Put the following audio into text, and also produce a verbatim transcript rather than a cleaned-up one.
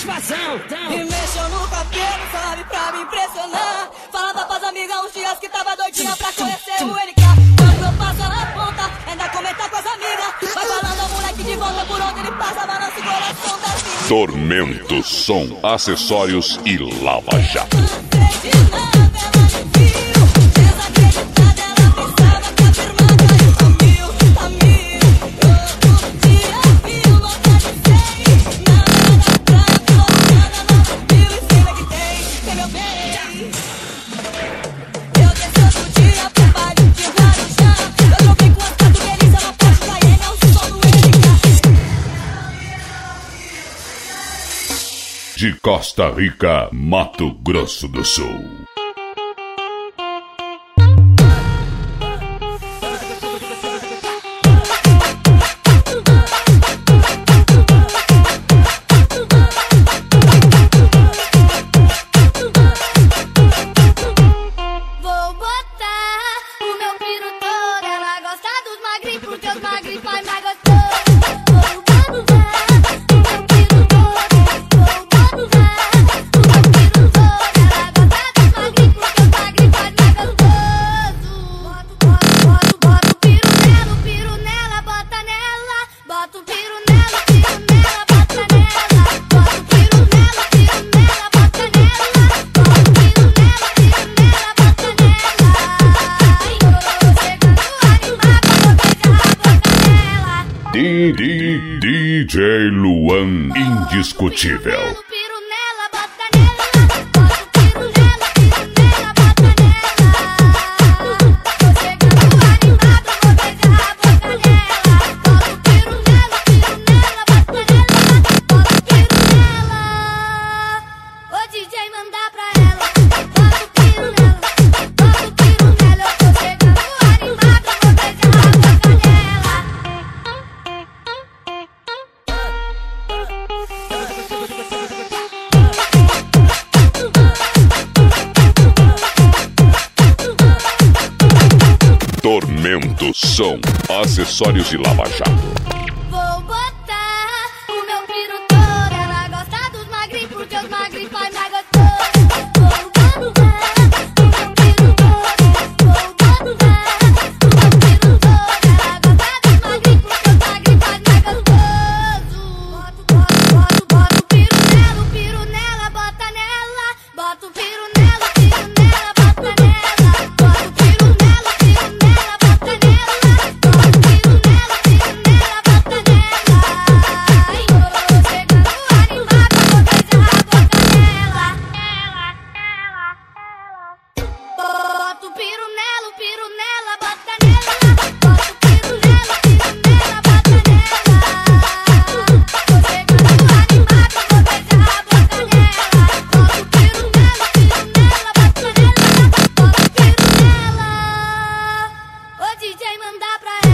satisfação. Então. E mexeu no cabelo, sabe, pra me impressionar. Falava pras amigas uns dias que tava doidinha pra conhecer o N K. Quando eu passo ela ponta, ainda comenta com as amigas. Vai falando ao moleque de volta por onde ele passa, balança o coração da vida. Tormento, som, acessórios e Lava Jato. De Costa Rica, Mato Grosso do Sul. Vou botar o meu piro todo. Ela gosta dos magrinhos porque os magrinhos faz mais gostoso. Vou botar o meu piro todo. Vou botar o meu piro todo. Ela gosta dos magrinhos porque os magrinhos faz mais gostoso. Boto, boto, boto, boto o piro nela, o piro nela, bota nela. Bota o piro nela, o piro nela, bota nela. Bota o piro nela, o piro nela, bota nela. Bota o piro nela, o piro nela, bota nela. Ai, tô chegando animada, vou beijar a boca dela. D D D J Luan Indiscutível. O piro nela, bota nela. Bota o piro nela, o piro nela, bota nela. Tô chegando animada, vou beijar a boca dela. Bota o piro nela, o piro nela, bota nela. Bota o piro nela. Ô D J, manda pra ela. Bota o piro nela, bota o piro nela. Eu tô chegando animada, vou beijar a boca dela. Tormento, som, acessórios e Lava Jato. Vou botar o meu piro todo. Ela gosta dos magrinhos porque os magrinhos faz mais gostoso. Vou botar o meu piro todo. Vou botar o meu piro todo. Ela gosta dos magrinhos porque os magrinhos faz mais gostoso. Boto, boto, boto, boto o piro nela, o piro nela, bota nela. Bota o piro nela, o piro nela, bota nela. Bota o piro nela, o piro nela, bota nela. Bota o piro nela, o piro nela, bota nela. Ai, tô chegando animada, vou beijar a boca dela. Bota o piro nela, o piro nela, bota nela. Bota o piro nela, o piro nela, bota nela. Tô chegando animada, vou beijar a boca dela. Bota o piro nela, o piro nela, bota nela. Bota o piro nela. Ô D J, manda pra ela.